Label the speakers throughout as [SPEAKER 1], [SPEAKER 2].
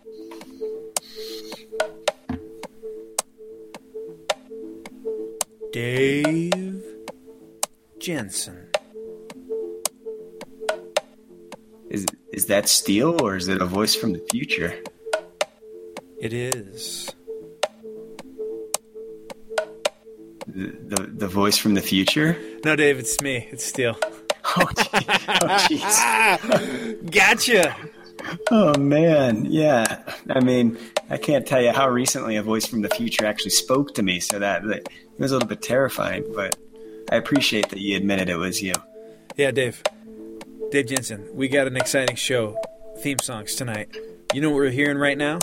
[SPEAKER 1] Dave Jensen.
[SPEAKER 2] Is that Steele, or is it a voice from the future?
[SPEAKER 1] It is.
[SPEAKER 2] The voice from the future?
[SPEAKER 1] No, Dave, it's me. It's Steele.
[SPEAKER 2] Oh, jeez.
[SPEAKER 1] Gotcha.
[SPEAKER 2] Oh, man. Yeah. I mean, I can't tell you how recently a voice from the future actually spoke to me, so that it was a little bit terrifying, but I appreciate that you admitted it was you.
[SPEAKER 1] Yeah, Dave. Dave Jensen, we got an exciting show. Theme songs tonight. You know what we're hearing right now?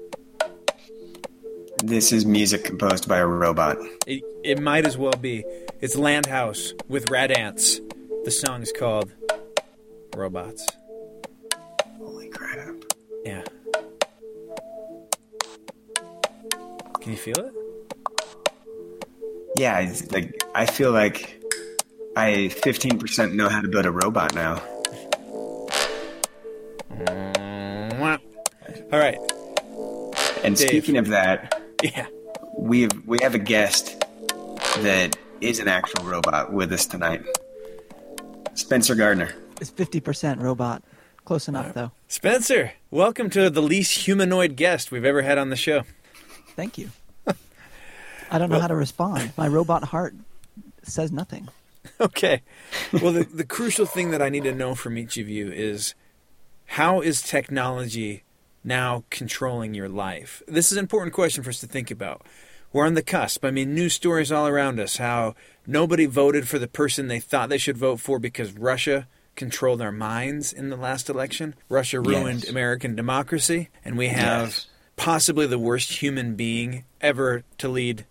[SPEAKER 2] This is music composed by a robot.
[SPEAKER 1] It might as well be. It's Landhouse with Rad Ants. The song is called Robots.
[SPEAKER 2] Holy crap.
[SPEAKER 1] Yeah. Can you feel it?
[SPEAKER 2] Yeah, I feel like I 15% know how to build a robot now.
[SPEAKER 1] All right.
[SPEAKER 2] And
[SPEAKER 1] Dave.
[SPEAKER 2] Speaking of that,
[SPEAKER 1] Yeah.
[SPEAKER 2] we have a guest that is an actual robot with us tonight. Spencer Gardner.
[SPEAKER 3] It's 50% robot. Close enough, though.
[SPEAKER 1] Spencer, welcome to the least humanoid guest we've ever had on the show.
[SPEAKER 3] Thank you. I don't know how to respond. My robot heart says nothing.
[SPEAKER 1] Okay. Well, the crucial thing that I need to know from each of you is, how is technology now controlling your life? This is an important question for us to think about. We're on the cusp. I mean, news stories all around us, how nobody voted for the person they thought they should vote for because Russia controlled our minds in the last election. Russia ruined American democracy, and we have possibly the worst human being ever to lead,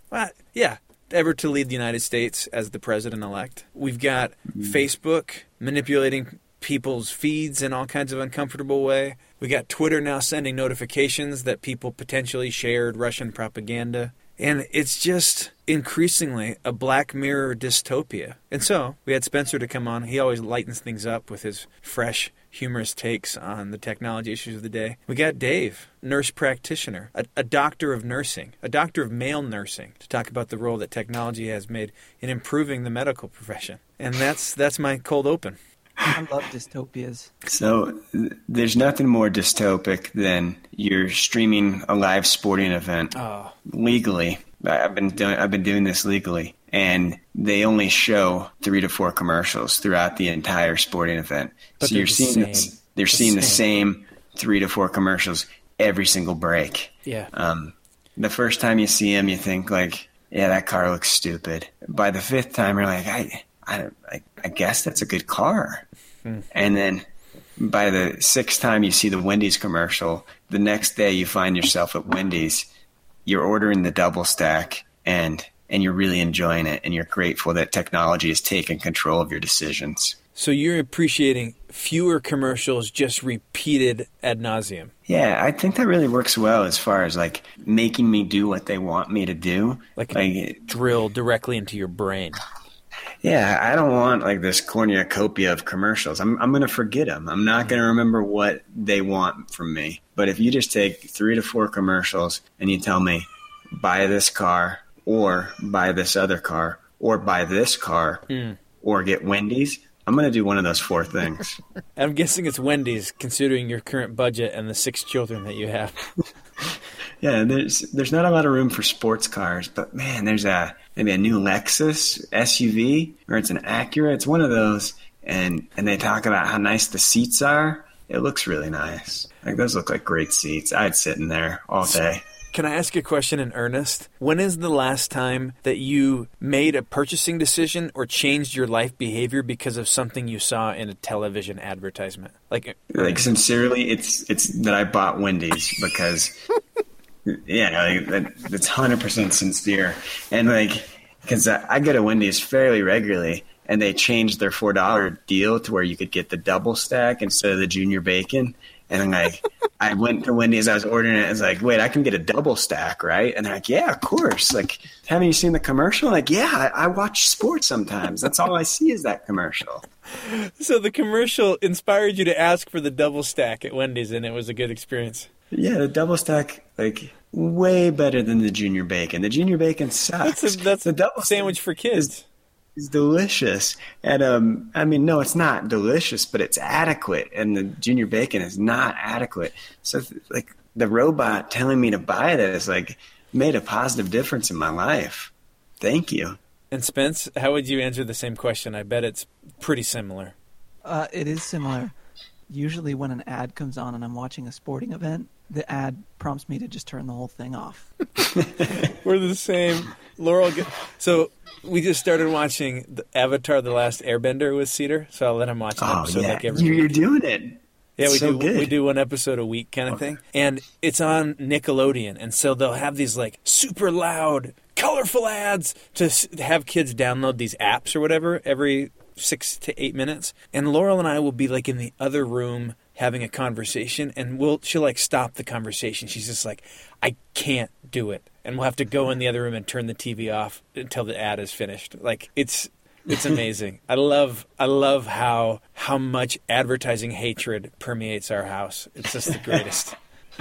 [SPEAKER 1] ever to lead the United States as the president-elect. We've got Facebook manipulating people's feeds in all kinds of uncomfortable way. We got Twitter now sending notifications that people potentially shared Russian propaganda. And it's just increasingly a Black Mirror dystopia. And so we had Spencer to come on. He always lightens things up with his fresh, humorous takes on the technology issues of the day. We got Dave, nurse practitioner, a doctor of nursing, a doctor of male nursing, to talk about the role that technology has made in improving the medical profession. And that's my cold open.
[SPEAKER 3] I love dystopias.
[SPEAKER 2] So there's nothing more dystopic than you're streaming a live sporting event legally. I've been doing this legally, and they only show 3 to 4 commercials throughout the entire sporting event.
[SPEAKER 1] But
[SPEAKER 2] so you're seeing the same 3 to 4 commercials every single break.
[SPEAKER 1] Yeah.
[SPEAKER 2] The first time you see them, you think like, yeah, that car looks stupid. By the 5th time, you're like, I guess that's a good car. And then by the 6th time you see the Wendy's commercial, the next day you find yourself at Wendy's, you're ordering the double stack, and you're really enjoying it, and you're grateful that technology has taken control of your decisions.
[SPEAKER 1] So you're appreciating fewer commercials just repeated ad nauseum.
[SPEAKER 2] Yeah, I think that really works well as far as like making me do what they want me to do.
[SPEAKER 1] Like drill directly into your brain.
[SPEAKER 2] Yeah, I don't want like this cornucopia of commercials. I'm going to forget them. I'm not going to remember what they want from me. But if you just take 3 to 4 commercials and you tell me, buy this car or buy this other car or buy this car or get Wendy's, I'm going to do one of those 4 things.
[SPEAKER 1] I'm guessing it's Wendy's, considering your current budget and the 6 children that you have.
[SPEAKER 2] Yeah, there's not a lot of room for sports cars, but man, there's maybe a new Lexus SUV, or it's an Acura. It's one of those, and they talk about how nice the seats are. It looks really nice. Like those look like great seats. I'd sit in there all day.
[SPEAKER 1] Can I ask you a question in earnest? When is the last time that you made a purchasing decision or changed your life behavior because of something you saw in a television advertisement? Like
[SPEAKER 2] sincerely, it's that I bought Wendy's because. Yeah, that's 100% sincere. And like, because I go to Wendy's fairly regularly, and they changed their $4 deal to where you could get the double stack instead of the junior bacon. And then like, I went to Wendy's, I was ordering it, I was like, wait, I can get a double stack, right? And they're like, yeah, of course. Like, haven't you seen the commercial? I'm like, yeah, I watch sports sometimes. That's all I see is that commercial.
[SPEAKER 1] So the commercial inspired you to ask for the double stack at Wendy's, and it was a good experience.
[SPEAKER 2] Yeah, the double stack, like, way better than the junior bacon. The junior bacon sucks.
[SPEAKER 1] That's
[SPEAKER 2] the double
[SPEAKER 1] sandwich for kids.
[SPEAKER 2] Is delicious. And I mean, no, it's not delicious, but it's adequate. And the junior bacon is not adequate. So, like, the robot telling me to buy that is like made a positive difference in my life. Thank you.
[SPEAKER 1] And Spence, how would you answer the same question? I bet it's pretty similar.
[SPEAKER 3] It is similar. Usually when an ad comes on and I'm watching a sporting event, the ad prompts me to just turn the whole thing off.
[SPEAKER 1] We're the same. Laurel, so we just started watching the Avatar: The Last Airbender with Cedar, so I'll let him watch an episode like every week.
[SPEAKER 2] You're doing it.
[SPEAKER 1] Yeah,
[SPEAKER 2] Good.
[SPEAKER 1] We do one episode a week kind of thing. And it's on Nickelodeon. And so they'll have these like super loud, colorful ads to have kids download these apps or whatever every 6 to 8 minutes. And Laurel and I will be like in the other room having a conversation, and she'll like stop the conversation. She's just like, I can't do it. And we'll have to go in the other room and turn the TV off until the ad is finished. Like it's amazing. I love how much advertising hatred permeates our house. It's just the greatest.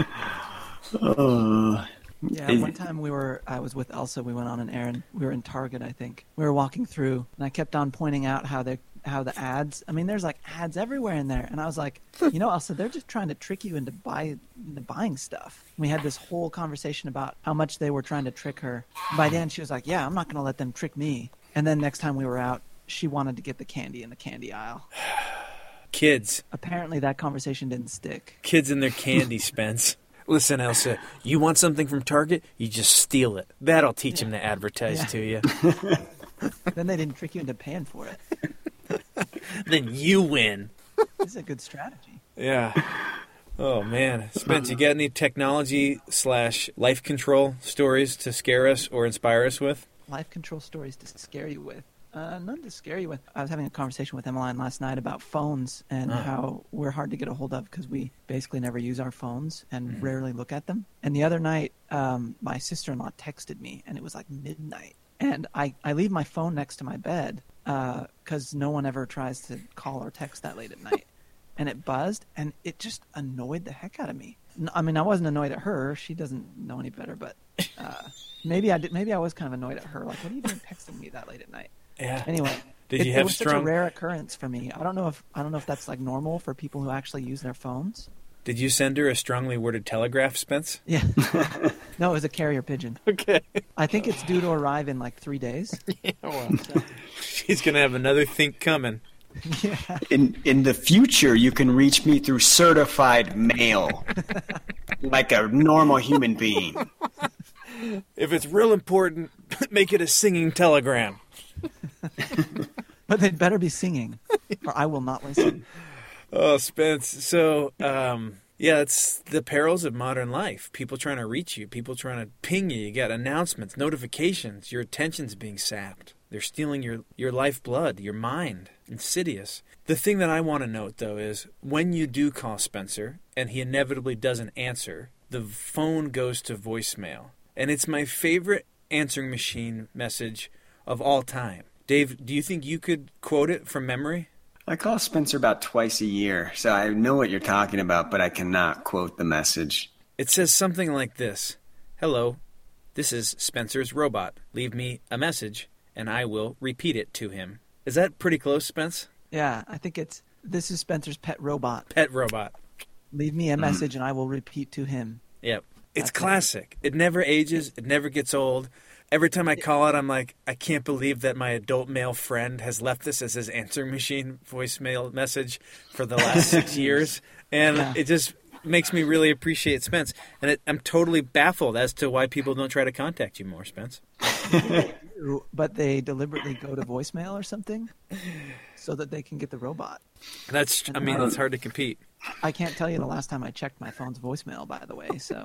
[SPEAKER 3] Yeah, one time I was with Elsa. We went on an errand. We were in Target, I think. We were walking through, and I kept on pointing out how the ads. I mean, there's like ads everywhere in there, and I was like, Elsa, they're just trying to trick you into buying stuff. We had this whole conversation about how much they were trying to trick her. By then, she was like, "Yeah, I'm not going to let them trick me." And then next time we were out, she wanted to get the candy in the candy aisle.
[SPEAKER 1] Kids.
[SPEAKER 3] Apparently, that conversation didn't stick.
[SPEAKER 1] Kids and their candy, Spence. Listen, Elsa, you want something from Target, you just steal it. That'll teach them to advertise to you.
[SPEAKER 3] Then they didn't trick you into paying for it.
[SPEAKER 1] Then you win.
[SPEAKER 3] This is a good strategy.
[SPEAKER 1] Yeah. Oh, man. Spence, you got any technology/life control stories to scare us or inspire us with?
[SPEAKER 3] Life control stories to scare you with. None to scare you with. I was having a conversation with Emmeline last night about phones and how we're hard to get a hold of because we basically never use our phones and rarely look at them. And the other night, my sister-in-law texted me, and it was like midnight. And I leave my phone next to my bed because no one ever tries to call or text that late at night. And it buzzed, and it just annoyed the heck out of me. I mean, I wasn't annoyed at her. She doesn't know any better, but maybe I did. Maybe I was kind of annoyed at her. Like, what are you doing texting me that late at night?
[SPEAKER 1] Yeah.
[SPEAKER 3] Anyway, it was such a rare occurrence for me. I don't know if that's like normal for people who actually use their phones.
[SPEAKER 1] Did you send her a strongly worded telegraph, Spence?
[SPEAKER 3] Yeah. No, it was a carrier pigeon.
[SPEAKER 1] Okay.
[SPEAKER 3] I think it's due to arrive in like 3 days.
[SPEAKER 1] Yeah, well, she's gonna have another think coming.
[SPEAKER 3] Yeah.
[SPEAKER 2] In the future, you can reach me through certified mail, like a normal human being.
[SPEAKER 1] If it's real important, make it a singing telegram.
[SPEAKER 3] But they'd better be singing, or I will not listen.
[SPEAKER 1] Oh, Spence. So, it's the perils of modern life. People trying to reach you. People trying to ping you. You got announcements, notifications. Your attention's being sapped. They're stealing your lifeblood, your mind. Insidious. The thing that I want to note, though, is when you do call Spencer, and he inevitably doesn't answer, the phone goes to voicemail. And it's my favorite answering machine message of all time. Dave, do you think you could quote it from memory?
[SPEAKER 2] I call Spencer about twice a year, so I know what you're talking about, but I cannot quote the message.
[SPEAKER 1] It says something like this. Hello, this is Spencer's robot. Leave me a message, and I will repeat it to him. Is that pretty close, Spence?
[SPEAKER 3] Yeah, I think this is Spencer's pet robot.
[SPEAKER 1] Pet robot.
[SPEAKER 3] Leave me a message, and I will repeat to him.
[SPEAKER 1] Yep. It's classic. It never ages. It never gets old. Every time I call it, I'm like, I can't believe that my adult male friend has left this as his answering machine voicemail message for the last 6 years. And it just makes me really appreciate Spence. And I'm totally baffled as to why people don't try to contact you more, Spence.
[SPEAKER 3] But they deliberately go to voicemail or something so that they can get the robot.
[SPEAKER 1] That's hard to compete.
[SPEAKER 3] I can't tell you the last time I checked my phone's voicemail, by the way, so...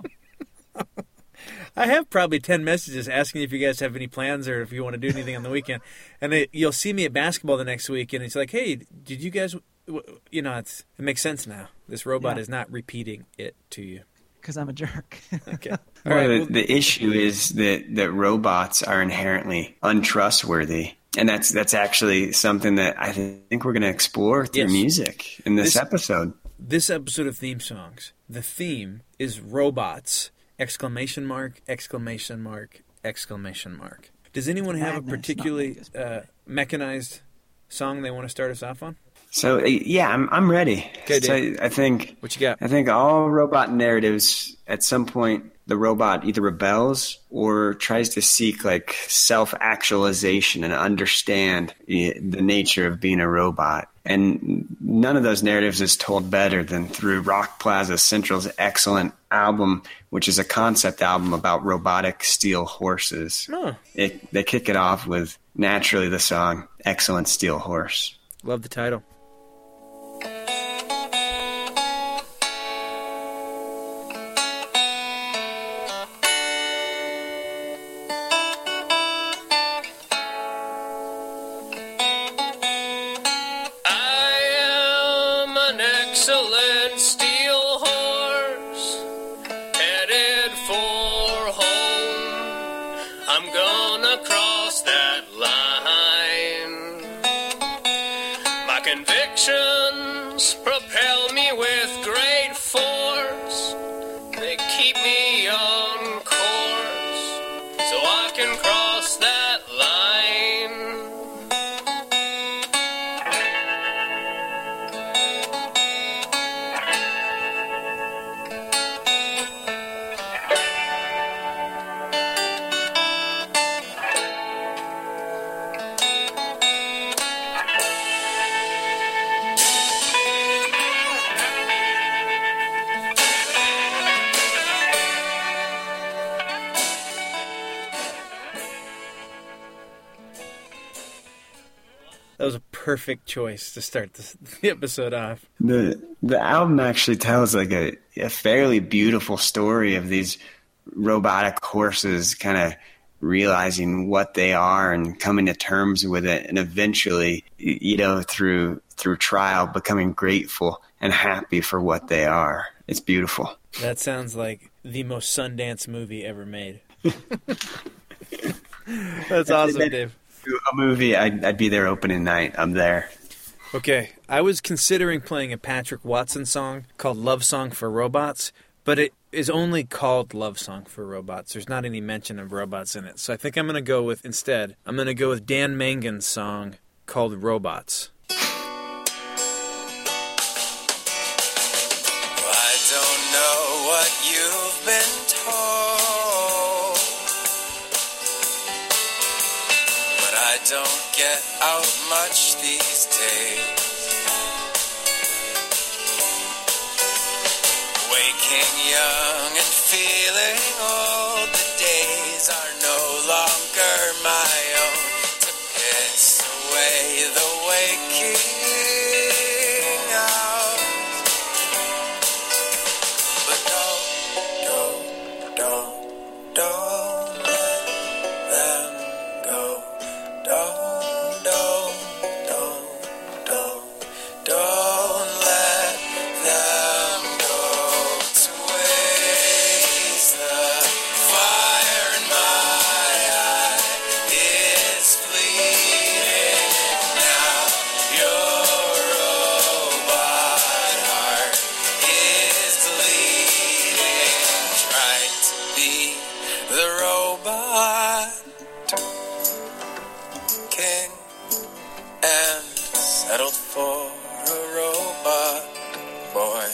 [SPEAKER 1] I have probably 10 messages asking if you guys have any plans or if you want to do anything on the weekend. And you'll see me at basketball the next week, and it's like, hey, did you guys... it makes sense now. This robot is not repeating it to you.
[SPEAKER 3] Because I'm a jerk.
[SPEAKER 1] Okay. All right.
[SPEAKER 2] The issue is that robots are inherently untrustworthy. And that's actually something that I think we're going to explore through music in this episode.
[SPEAKER 1] this episode of Theme Songs, the theme is robots! Exclamation mark, exclamation mark, exclamation mark. Does anyone have a particularly mechanized song they want to start us off on?
[SPEAKER 2] So yeah, I'm ready.
[SPEAKER 1] Okay, Dave.
[SPEAKER 2] So I think
[SPEAKER 1] what you got?
[SPEAKER 2] I think all robot narratives, at some point, the robot either rebels or tries to seek like self-actualization and understand the nature of being a robot. And none of those narratives is told better than through Rock Plaza Central's excellent album, which is a concept album about robotic steel horses.
[SPEAKER 1] Oh.
[SPEAKER 2] They kick it off with, naturally, the song Excellent Steel Horse.
[SPEAKER 1] Love the title.
[SPEAKER 4] Excellent steel horse, headed for home. I'm gonna cross that line. My convictions propel me with great force. They keep me on course, so I can cross that line.
[SPEAKER 1] That was a perfect choice to start the episode off.
[SPEAKER 2] The album actually tells like a fairly beautiful story of these robotic horses kind of realizing what they are and coming to terms with it, and eventually, through trial, becoming grateful and happy for what they are. It's beautiful.
[SPEAKER 1] That sounds like the most Sundance movie ever made. That's awesome, Dave.
[SPEAKER 2] A movie, I'd be there opening night. I'm there.
[SPEAKER 1] Okay, I was considering playing a Patrick Watson song called Love Song for Robots, but it is only called Love Song for Robots. There's not any mention of robots in it. So I think I'm going to go with Dan Mangan's song called Robots.
[SPEAKER 4] I don't know what you've been told, but I don't get out much these days. Waking young and feeling old, the days are no longer my own to piss away the waking hours. But don't let them go. Don't let them go to waste. The fire in my eye is fleeting now. Your robot heart is bleeding, trying to be the robot king and settled for a robot boy.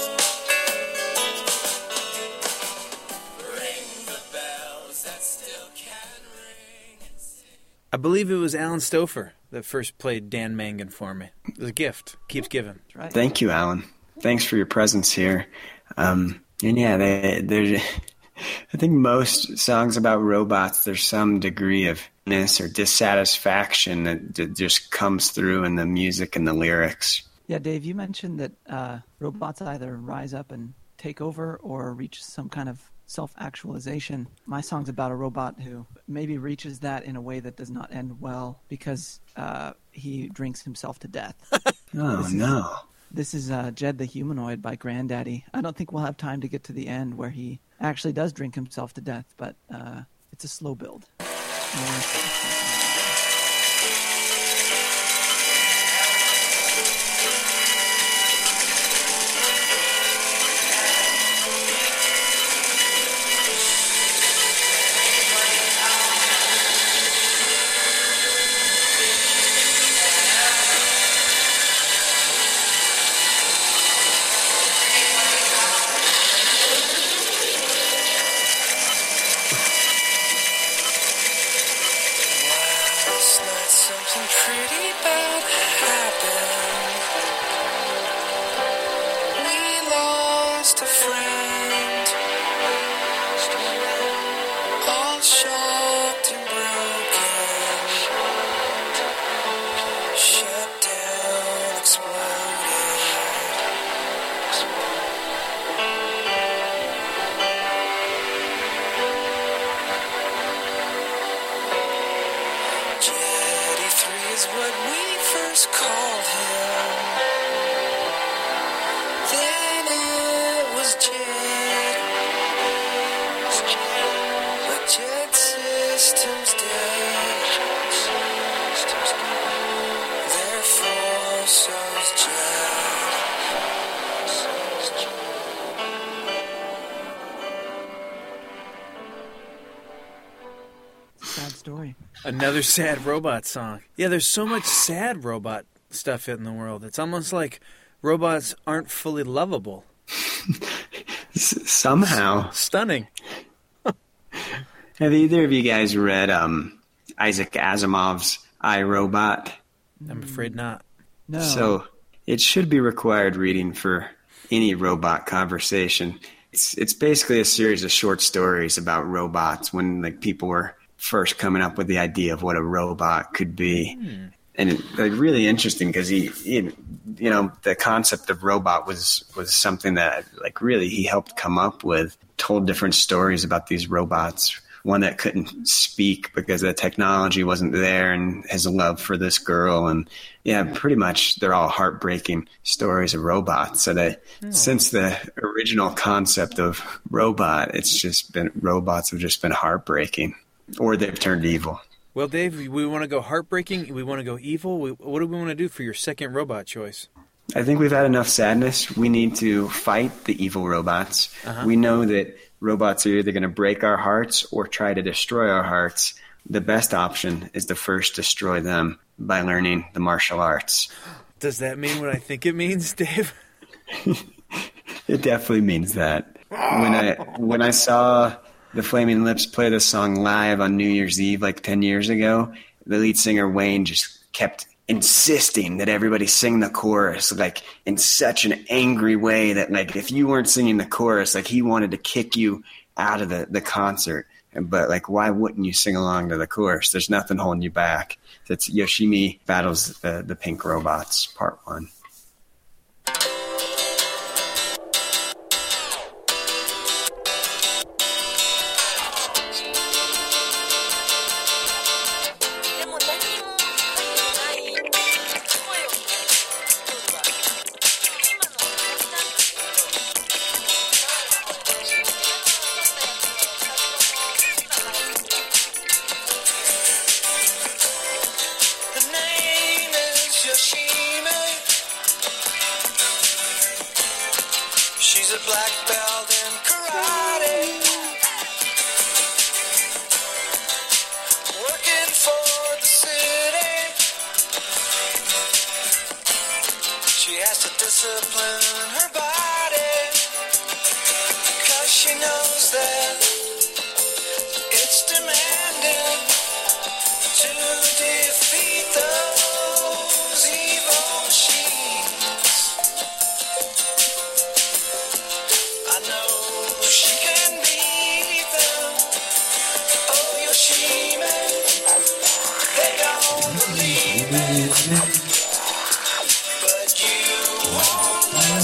[SPEAKER 4] Ring the bells that still can ring and sing.
[SPEAKER 1] I believe it was Alan Stouffer that first played Dan Mangan for me. It was a gift. Keeps giving.
[SPEAKER 3] That's right.
[SPEAKER 2] Thank you, Alan. Thanks for your presence here. And yeah, there's. I think most songs about robots, there's some degree of or dissatisfaction that just comes through in the music and the lyrics.
[SPEAKER 3] Yeah, Dave, you mentioned that robots either rise up and take over or reach some kind of self-actualization. My song's about a robot who maybe reaches that in a way that does not end well because he drinks himself to death.
[SPEAKER 2] No.
[SPEAKER 3] This is Jed the Humanoid by Grandaddy. I don't think we'll have time to get to the end where he actually does drink himself to death, but it's a slow build.
[SPEAKER 4] friend. All shocked and broken. Shut down, exploded. Jetty 3 is what we first called him. Then it was Jet. But Jet Systems dead. Therefore, so's Jet.
[SPEAKER 3] Sad story.
[SPEAKER 1] Another sad robot song. Yeah, there's so much sad robot stuff in the world. It's almost like robots aren't fully lovable.
[SPEAKER 2] Somehow.
[SPEAKER 1] Stunning.
[SPEAKER 2] Have either of you guys read Isaac Asimov's I, Robot?
[SPEAKER 1] I'm afraid not.
[SPEAKER 3] No.
[SPEAKER 2] So it should be required reading for any robot conversation. It's basically a series of short stories about robots when like people were first coming up with the idea of what a robot could be. And like really interesting because he, you know, the concept of robot was something that like really he helped come up with, told different stories about these robots. One that couldn't speak because the technology wasn't there, and his love for this girl. And yeah, pretty much they're all heartbreaking stories of robots. So that since the original concept of robot, it's just been, robots have just been heartbreaking, or they've turned evil.
[SPEAKER 1] Well, Dave, we want to go heartbreaking. We want to go evil. What do we want to do for your second robot choice?
[SPEAKER 2] I think we've had enough sadness. We need to fight the evil robots. We know that robots are either going to break our hearts or try to destroy our hearts. The best option is to first destroy them by learning the martial arts.
[SPEAKER 1] Does that mean what I think it means, Dave?
[SPEAKER 2] It definitely means that. When I saw the Flaming Lips play this song live on New Year's Eve like 10 years ago, the lead singer Wayne just kept insisting that everybody sing the chorus, like in such an angry way that like if you weren't singing the chorus, like he wanted to kick you out of the concert. But like, why wouldn't you sing along to the chorus? There's nothing holding you back. That's Yoshimi Battles the Pink Robots, Part 1.
[SPEAKER 4] The name is Yoshimi. She's a black belt in karate. Working for the city. She has to discipline her body, 'cause she knows that it's demanding to defeat those evil machines. I know she can beat them. Oh, Yoshimi, they don't believe it. But you won't let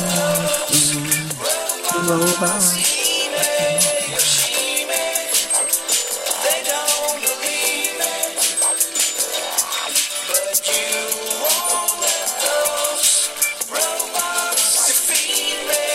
[SPEAKER 4] those robots see me, Yoshimi. They don't believe it. But you won't let those robots defeat me.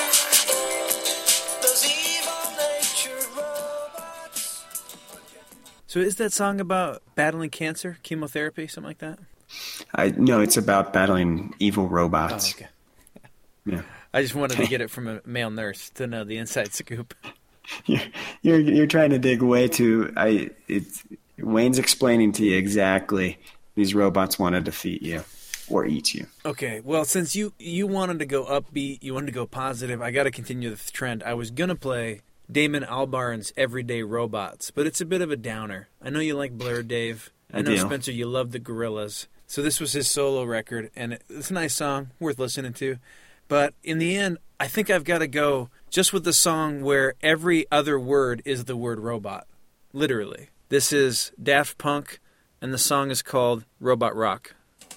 [SPEAKER 4] Those evil-natured robots.
[SPEAKER 1] So is that song about battling cancer, chemotherapy, something like that?
[SPEAKER 2] No, it's about battling evil robots.
[SPEAKER 1] Oh, okay.
[SPEAKER 2] Yeah.
[SPEAKER 1] I just wanted to get it from a male nurse to know the inside scoop.
[SPEAKER 2] You're trying to dig way too. Wayne's explaining to you exactly these robots want to defeat you or eat you.
[SPEAKER 1] Okay, well, since you wanted to go upbeat, you wanted to go positive, I got to continue the trend. I was going to play Damon Albarn's Everyday Robots, but it's a bit of a downer. I know you like Blur, Dave. I know,
[SPEAKER 2] do.
[SPEAKER 1] Spencer, you love the Gorillaz. So this was his solo record, and it's a nice song, worth listening to. But in the end, I think I've got to go just with the song where every other word is the word robot. Literally. This is Daft Punk, and the song is called Robot Rock.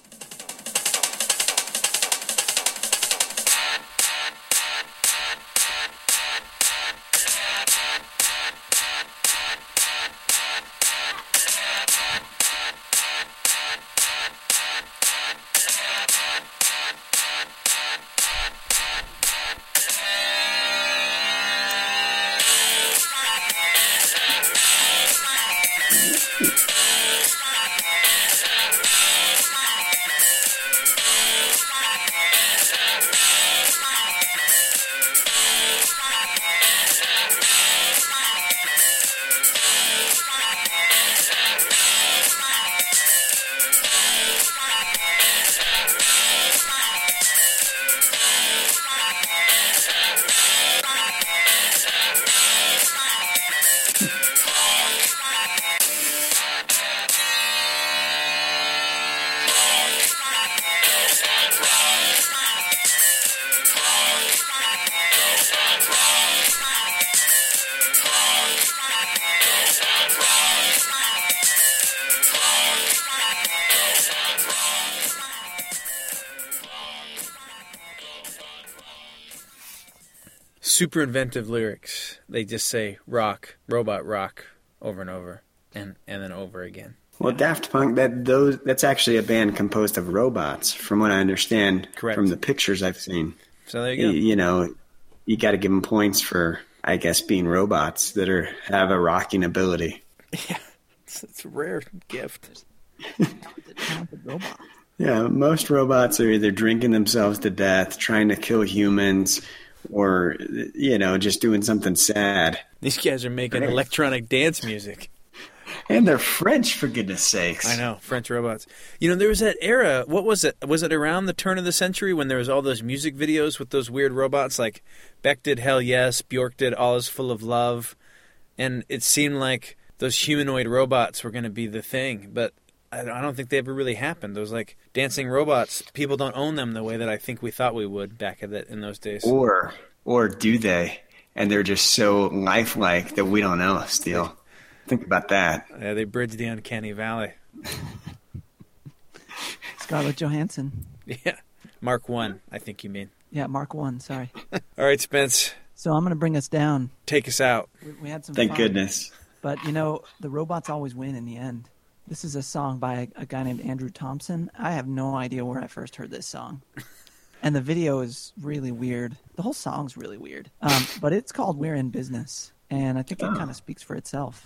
[SPEAKER 1] Super inventive lyrics. They just say rock, robot rock over and over and then over again.
[SPEAKER 2] Well, Daft Punk, that's actually a band composed of robots, from what I understand.
[SPEAKER 1] Correct.
[SPEAKER 2] From the pictures I've seen.
[SPEAKER 1] So there you go.
[SPEAKER 2] You know, you got to give them points for, I guess, being robots that have a rocking ability.
[SPEAKER 1] Yeah, it's a rare gift.
[SPEAKER 3] Talented robot.
[SPEAKER 2] Yeah, most robots are either drinking themselves to death, trying to kill humans, or, you know, just doing something sad.
[SPEAKER 1] These guys are making electronic dance music.
[SPEAKER 2] And they're French, for goodness sakes.
[SPEAKER 1] I know, French robots. You know, there was that era, what was it? Was it around the turn of the century when there was all those music videos with those weird robots? Like, Beck did Hell Yes, Bjork did All Is Full of Love. And it seemed like those humanoid robots were going to be the thing. But I don't think they ever really happened. Those, like, dancing robots, people don't own them the way that I think we thought we would back in those days.
[SPEAKER 2] Or do they? And they're just so lifelike that we don't know, Steele. Think about that.
[SPEAKER 1] Yeah, they bridged the uncanny valley.
[SPEAKER 3] Scarlett Johansson.
[SPEAKER 1] Yeah. Mark 1, I think you mean.
[SPEAKER 3] Yeah, Mark 1, sorry.
[SPEAKER 1] All right, Spence.
[SPEAKER 3] So I'm going to bring us down.
[SPEAKER 1] Take us out.
[SPEAKER 3] We had some
[SPEAKER 2] Thank
[SPEAKER 3] fun,
[SPEAKER 2] goodness.
[SPEAKER 3] But, you know, the robots always win in the end. This is a song by a guy named Andrew Thompson. I have no idea where I first heard this song. And the video is really weird. The whole song's really weird. But it's called We're in Business. And I think it kind of speaks for itself.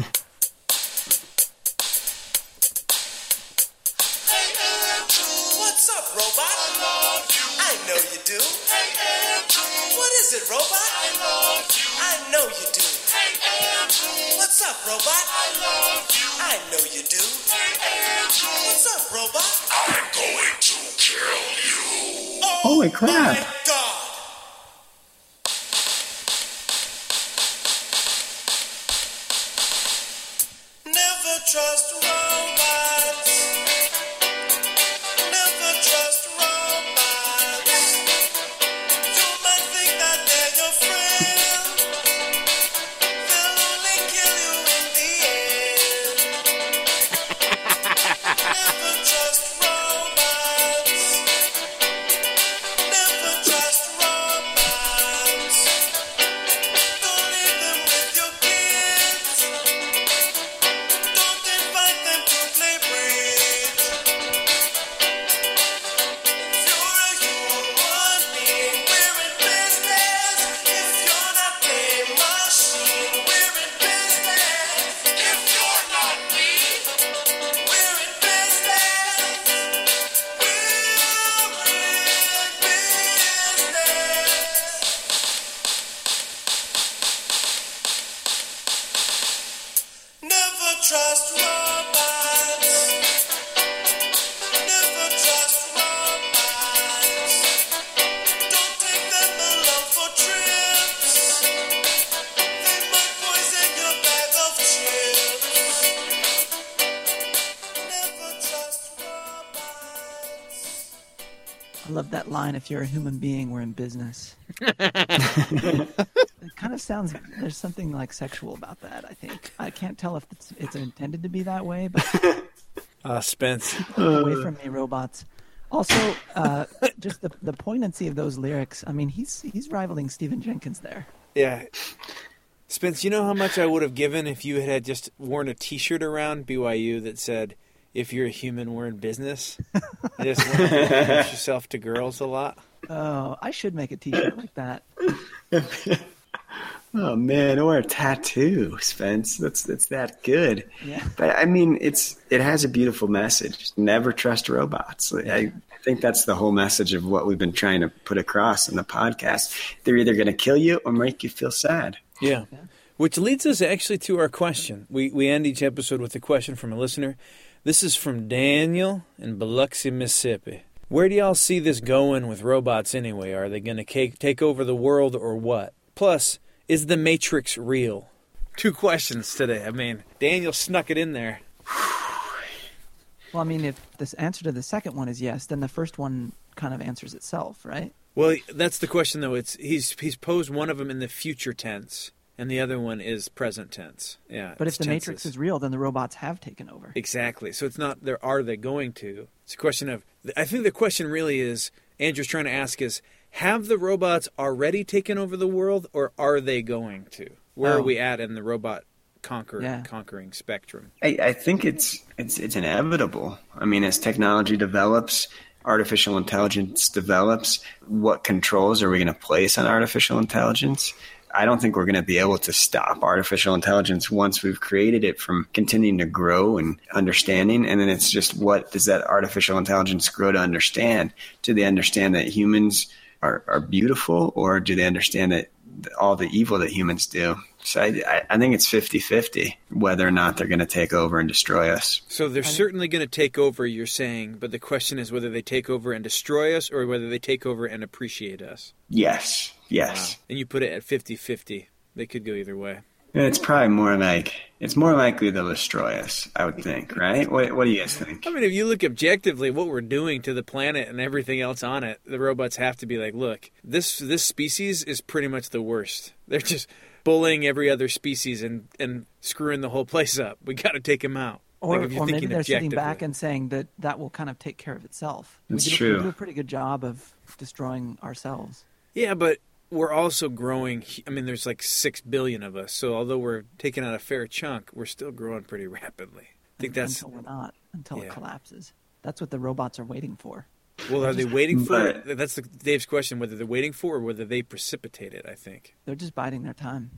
[SPEAKER 4] What's up, robot? I love you. I know you do. Hey, Andrew. What is it, robot? I love you. I know you do. Hey, Andrew. What's up, robot? I love you. I know you do. Hey, Andrew. What's up, robot? I'm going to kill you. Oh,
[SPEAKER 2] Holy crap.
[SPEAKER 4] my God. Never trust robots. Never trust robots. You might think that they're your friend. They'll only kill you in the end. Never trust robots. Never trust robots. Don't leave them with your kids. Don't invite them to play bridge. If you're a human being, we're in business. If you're not a machine, we're in business. If you're not me, we're in business. We're in business. Never trust robots. Never trust robots. Don't take them along for trips. They might poison your bag of chips. Never trust robots.
[SPEAKER 3] I love that line, if you're a human being, we're in business. It kind of sounds, there's something like sexual about that, I think. I can't tell if it's intended to be that way, but
[SPEAKER 1] Spence.
[SPEAKER 3] away from me, robots. Also, just the poignancy of those lyrics. I mean, he's rivaling Stephen Jenkins there.
[SPEAKER 1] Yeah. Spence, you know how much I would have given if you had just worn a T-shirt around BYU that said, "If you're a human, we're in business." I just want to introduce yourself to girls a lot.
[SPEAKER 3] Oh, I should make a T-shirt like that.
[SPEAKER 2] Oh man, or a tattoo, Spence. That's that good.
[SPEAKER 3] Yeah.
[SPEAKER 2] But I mean, it has a beautiful message. Never trust robots. I think that's the whole message of what we've been trying to put across in the podcast. They're either going to kill you or make you feel sad.
[SPEAKER 1] Yeah. Which leads us actually to our question. We end each episode with a question from a listener. This is from Daniel in Biloxi, Mississippi. Where do y'all see this going with robots anyway? Are they going to take over the world or what? Plus, is the Matrix real? 2 questions today. I mean, Daniel snuck it in there.
[SPEAKER 3] Well, I mean, if the answer to the second one is yes, then the first one kind of answers itself, right?
[SPEAKER 1] Well, that's the question, though. He's posed one of them in the future tense, and the other one is present tense. Yeah.
[SPEAKER 3] But if the Matrix is real, then the robots have taken over.
[SPEAKER 1] Exactly. So it's not are they going to? It's a question of, I think the question really is, Andrew's trying to ask is, have the robots already taken over the world, or are they going to? Where are we at in the robot conquering spectrum?
[SPEAKER 2] I think it's inevitable. I mean, as technology develops, artificial intelligence develops, what controls are we going to place on artificial intelligence? I don't think we're going to be able to stop artificial intelligence once we've created it from continuing to grow and understanding. And then it's just, what does that artificial intelligence grow to understand? Do they understand that humans are beautiful, or do they understand that all the evil that humans do? So I think it's 50-50 whether or not they're going to take over and destroy us.
[SPEAKER 1] So they're certainly going to take over, you're saying, but the question is whether they take over and destroy us or whether they take over and appreciate us.
[SPEAKER 2] Yes.
[SPEAKER 1] Wow. And you put it at 50-50. They could go either way.
[SPEAKER 2] It's probably more likely they'll destroy us, I would think, right? What do you guys think?
[SPEAKER 1] I mean, if you look objectively what we're doing to the planet and everything else on it, the robots have to be like, look, this species is pretty much the worst. They're just bullying every other species and screwing the whole place up. We got to take them out.
[SPEAKER 3] Or maybe they're sitting back and saying that will kind of take care of itself.
[SPEAKER 2] That's true.
[SPEAKER 3] We do a pretty good job of destroying ourselves.
[SPEAKER 1] Yeah, but we're also growing. I mean, there's like 6 billion of us. So although we're taking out a fair chunk, we're still growing pretty rapidly. I think that's
[SPEAKER 3] until we're not, until it collapses. That's what the robots are waiting for.
[SPEAKER 1] Well, are they waiting for it? That's Dave's question, whether they're waiting for it or whether they precipitate it, I think.
[SPEAKER 3] They're just biding their time.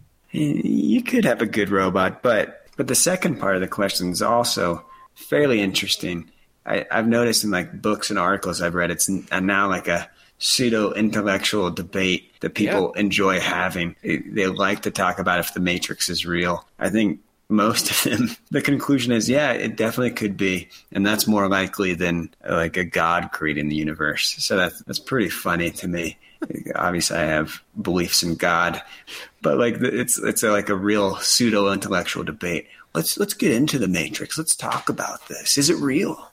[SPEAKER 2] You could have a good robot, but the second part of the question is also fairly interesting. I've noticed in like books and articles I've read, it's now like a pseudo-intellectual debate that people enjoy having. They like to talk about if the Matrix is real. I think most of them, the conclusion is, yeah, it definitely could be. And that's more likely than like a God creating the universe. So that's pretty funny to me. Obviously, I have beliefs in God, but like it's like a real pseudo-intellectual debate. Let's get into the Matrix. Let's talk about this. Is it real?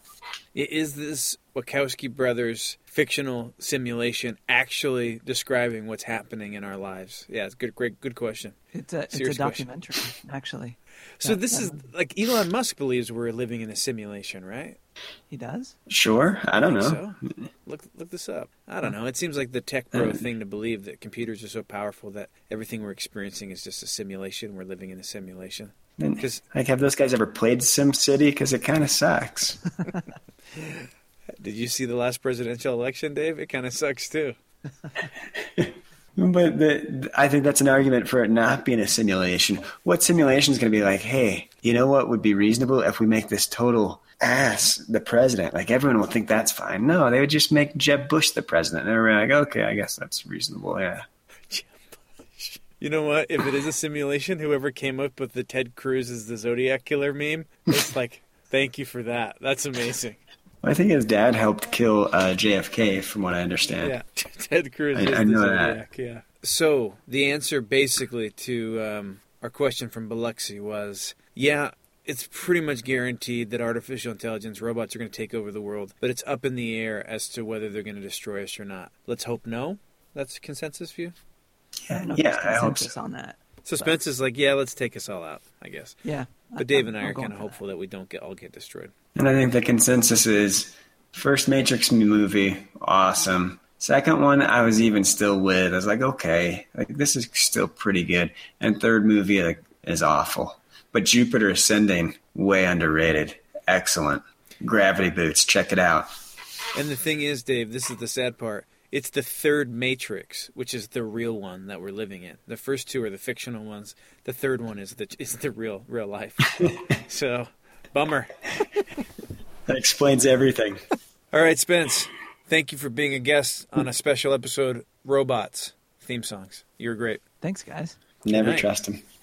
[SPEAKER 1] Is this Wachowski brothers' fictional simulation actually describing what's happening in our lives? Yeah, it's good question.
[SPEAKER 3] It's a documentary, actually.
[SPEAKER 1] So this is like Elon Musk believes we're living in a simulation, right?
[SPEAKER 3] He does?
[SPEAKER 2] Sure. I don't know.
[SPEAKER 1] So? Look this up. I don't know. It seems like the tech bro thing to believe that computers are so powerful that everything we're experiencing is just a simulation. We're living in a simulation.
[SPEAKER 2] Like, have those guys ever played SimCity? Because it kind of sucks.
[SPEAKER 1] Did you see the last presidential election, Dave? It kind of sucks too.
[SPEAKER 2] But I think that's an argument for it not being a simulation. What simulation is going to be like, hey, you know what would be reasonable if we make this total ass the president? Like, everyone will think that's fine. No, they would just make Jeb Bush the president. And they're like, okay, I guess that's reasonable, yeah.
[SPEAKER 1] You know what? If it is a simulation, whoever came up with the Ted Cruz is the Zodiac Killer meme, it's like, thank you for that. That's amazing.
[SPEAKER 2] Well, I think his dad helped kill JFK, from what I understand.
[SPEAKER 1] Yeah, Ted Cruz is the Zodiac, yeah. So the answer basically to our question from Biloxi was, yeah, it's pretty much guaranteed that artificial intelligence, robots are going to take over the world, but it's up in the air as to whether they're going to destroy us or not. Let's hope no. That's a consensus view?
[SPEAKER 3] I don't know if
[SPEAKER 2] Yeah,
[SPEAKER 3] there's
[SPEAKER 2] I hope
[SPEAKER 3] consensus
[SPEAKER 2] so.
[SPEAKER 3] on that.
[SPEAKER 1] So Spence is like, yeah, let's take us all out, I guess.
[SPEAKER 3] Yeah.
[SPEAKER 1] But Dave and I
[SPEAKER 3] I'm
[SPEAKER 1] are
[SPEAKER 3] going
[SPEAKER 1] kind of
[SPEAKER 3] for
[SPEAKER 1] hopeful that we don't all get destroyed.
[SPEAKER 2] And I think the consensus is first Matrix movie, awesome. Second one, I was even still with. I was like, okay, like this is still pretty good. And third movie is awful. But Jupiter Ascending, way underrated. Excellent. Gravity Boots, check it out.
[SPEAKER 1] And the thing is, Dave, this is the sad part. It's the third Matrix, which is the real one that we're living in. The first two are the fictional ones. The third one is the real life. So, bummer.
[SPEAKER 2] That explains everything.
[SPEAKER 1] All right, Spence. Thank you for being a guest on a special episode, Robots theme songs. You're great.
[SPEAKER 3] Thanks, guys.
[SPEAKER 2] Never
[SPEAKER 1] Good night.
[SPEAKER 2] trust him.